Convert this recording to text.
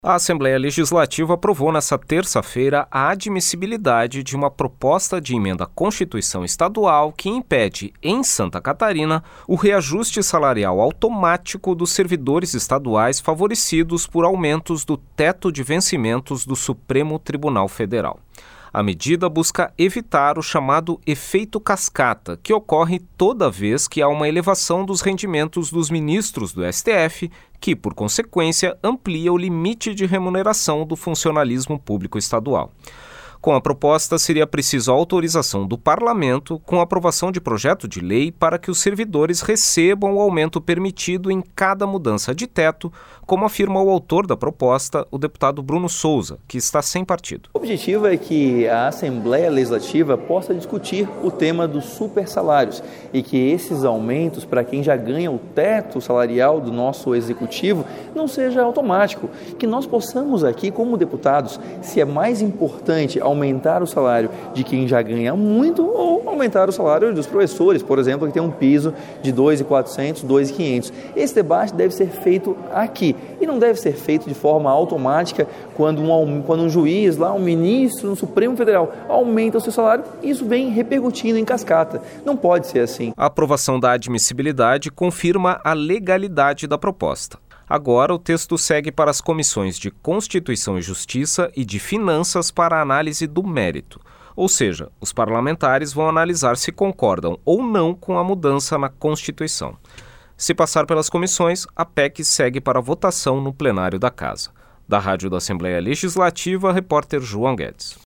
A Assembleia Legislativa aprovou nesta terça-feira a admissibilidade de uma proposta de emenda à Constituição Estadual que impede, em Santa Catarina, o reajuste salarial automático dos servidores estaduais favorecidos por aumentos do teto de vencimentos do Supremo Tribunal Federal. A medida busca evitar o chamado efeito cascata, que ocorre toda vez que há uma elevação dos rendimentos dos ministros do STF, que, por consequência, amplia o limite de remuneração do funcionalismo público estadual. Com a proposta, seria preciso a autorização do Parlamento, com aprovação de projeto de lei, para que os servidores recebam o aumento permitido em cada mudança de teto, como afirma o autor da proposta, o deputado Bruno Souza, que está sem partido. O objetivo é que a Assembleia Legislativa possa discutir o tema dos supersalários e que esses aumentos para quem já ganha o teto salarial do nosso Executivo não seja automático, que nós possamos aqui, como deputados, se é mais importante aumentar o salário de quem já ganha muito ou aumentar o salário dos professores, por exemplo, que tem um piso de R$ 2.400, R$ 2.500. Esse debate deve ser feito aqui e não deve ser feito de forma automática quando um juiz, um ministro no Supremo Federal aumenta o seu salário, isso vem repercutindo em cascata. Não pode ser assim. A aprovação da admissibilidade confirma a legalidade da proposta. Agora, o texto segue para as comissões de Constituição e Justiça e de Finanças para a análise do mérito. Ou seja, os parlamentares vão analisar se concordam ou não com a mudança na Constituição. Se passar pelas comissões, a PEC segue para votação no plenário da Casa. Da Rádio da Assembleia Legislativa, repórter João Guedes.